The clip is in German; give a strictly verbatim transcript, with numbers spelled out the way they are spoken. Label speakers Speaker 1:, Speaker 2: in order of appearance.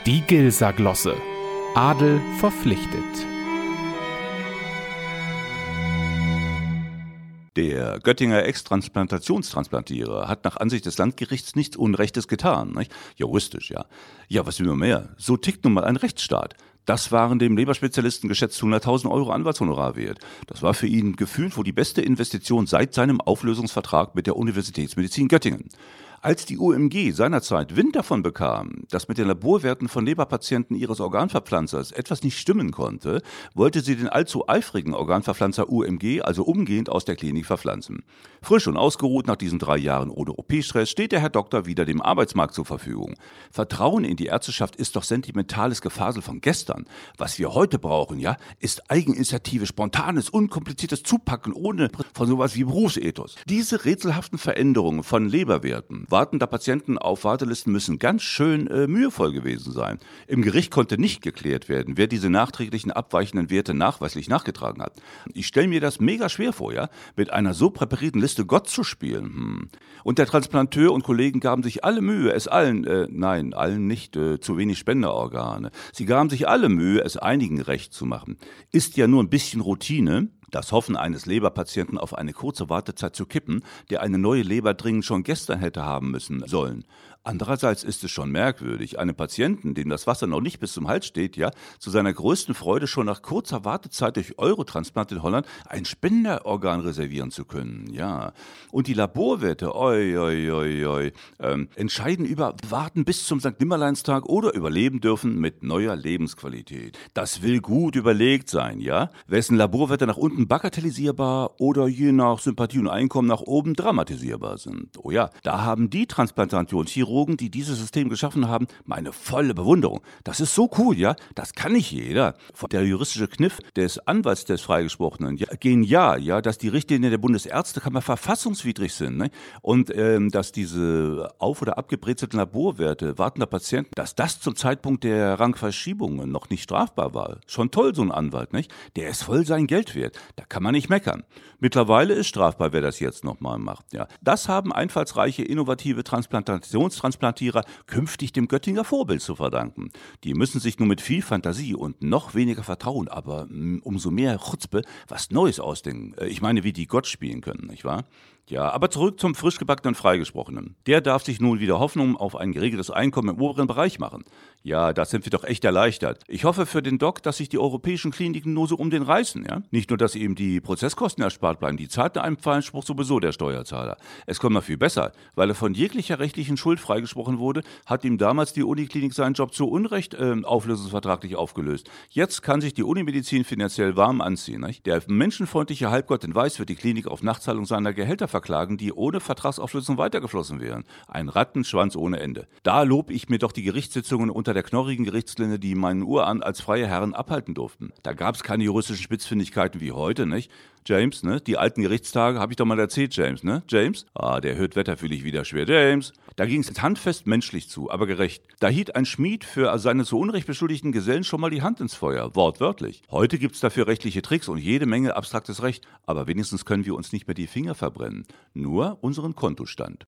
Speaker 1: Die Gilser Glosse. Adel verpflichtet.
Speaker 2: Der Göttinger Ex-Transplantationstransplantierer hat nach Ansicht des Landgerichts nichts Unrechtes getan. Nicht? Juristisch, ja. Ja, was will man mehr? So tickt nun mal ein Rechtsstaat. Das waren dem Leberspezialisten geschätzt hunderttausend Euro Anwaltshonorar wert. Das war für ihn gefühlt wohl die beste Investition seit seinem Auflösungsvertrag mit der Universitätsmedizin Göttingen. Als die U M G seinerzeit Wind davon bekam, dass mit den Laborwerten von Leberpatienten ihres Organverpflanzers etwas nicht stimmen konnte, wollte sie den allzu eifrigen Organverpflanzer U M G also umgehend aus der Klinik verpflanzen. Frisch und ausgeruht nach diesen drei Jahren ohne O P-Stress steht der Herr Doktor wieder dem Arbeitsmarkt zur Verfügung. Vertrauen in die Ärzteschaft ist doch sentimentales Gefasel von gestern. Was wir heute brauchen, ja, ist Eigeninitiative, spontanes, unkompliziertes Zupacken ohne von sowas wie Berufsethos. Diese rätselhaften Veränderungen von Leberwerten wartender Patienten auf Wartelisten müssen ganz schön äh, mühevoll gewesen sein. Im Gericht konnte nicht geklärt werden, wer diese nachträglichen abweichenden Werte nachweislich nachgetragen hat. Ich stelle mir das mega schwer vor, ja, mit einer so präparierten Liste Gott zu spielen. Hm. Und der Transplanteur und Kollegen gaben sich alle Mühe, es allen, äh, nein, allen nicht, äh, zu wenig Spenderorgane. Sie gaben sich alle Mühe, es einigen recht zu machen. Ist ja nur ein bisschen Routine, das Hoffen eines Leberpatienten auf eine kurze Wartezeit zu kippen, der eine neue Leber dringend schon gestern hätte haben müssen sollen. Andererseits ist es schon merkwürdig, einem Patienten, dem das Wasser noch nicht bis zum Hals steht, ja, zu seiner größten Freude schon nach kurzer Wartezeit durch Eurotransplant in Holland ein Spenderorgan reservieren zu können, ja. Und die Laborwerte, oi, oi, oi, oi, ähm, entscheiden über Warten bis zum Sankt Nimmerleinstag oder überleben dürfen mit neuer Lebensqualität. Das will gut überlegt sein, ja. Wessen Laborwerte nach unten bagatellisierbar oder je nach Sympathie und Einkommen nach oben dramatisierbar sind. Oh ja, da haben die Transplantationschirurgen, die dieses System geschaffen haben, meine volle Bewunderung. Das ist so cool, ja? Das kann nicht jeder. Der juristische Kniff des Anwalts des Freigesprochenen, ja, genial, ja, dass die Richtlinien der Bundesärztekammer verfassungswidrig sind, ne? Und ähm, dass diese auf- oder abgebrezelten Laborwerte wartender Patienten, dass das zum Zeitpunkt der Rangverschiebungen noch nicht strafbar war. Schon toll, so ein Anwalt, nicht? Der ist voll sein Geld wert. Da kann man nicht meckern. Mittlerweile ist strafbar, wer das jetzt nochmal macht, ja. Das haben einfallsreiche, innovative Transplantations Transplantierer künftig dem Göttinger Vorbild zu verdanken. Die müssen sich nur mit viel Fantasie und noch weniger Vertrauen, aber mh, umso mehr Chutzpe was Neues ausdenken. Äh, ich meine, wie die Gott spielen können, nicht wahr? Ja, aber zurück zum frisch gebackenen Freigesprochenen. Der darf sich nun wieder Hoffnung auf ein geregeltes Einkommen im oberen Bereich machen. Ja, da sind wir doch echt erleichtert. Ich hoffe für den Doc, dass sich die europäischen Kliniken nur so um den reißen, ja? Nicht nur, dass ihm die Prozesskosten erspart bleiben, die zahlt nach einem Freispruch sowieso der Steuerzahler. Es kommt noch viel besser, weil er von jeglicher rechtlichen Schuld freigesprochen wurde, hat ihm damals die Uniklinik seinen Job zu Unrecht äh, auflösungsvertraglich aufgelöst. Jetzt kann sich die Unimedizin finanziell warm anziehen, nicht? Der menschenfreundliche Halbgott in Weiß wird die Klinik auf Nachzahlung seiner Gehälter verklagen, die ohne Vertragsauflösung weitergeflossen wären. Ein Rattenschwanz ohne Ende. Da lob ich mir doch die Gerichtssitzungen unter der knorrigen Gerichtslinde, die meinen Urahn als freie Herren abhalten durften. Da gab es keine juristischen Spitzfindigkeiten wie heute, nicht? James, ne? Die alten Gerichtstage habe ich doch mal erzählt, James, ne? James? Ah, der hört Wetter fühle ich wieder schwer. James? Da ging es handfest menschlich zu, aber gerecht. Da hielt ein Schmied für seine zu Unrecht beschuldigten Gesellen schon mal die Hand ins Feuer, wortwörtlich. Heute gibt's dafür rechtliche Tricks und jede Menge abstraktes Recht, aber wenigstens können wir uns nicht mehr die Finger verbrennen. Nur unseren Kontostand.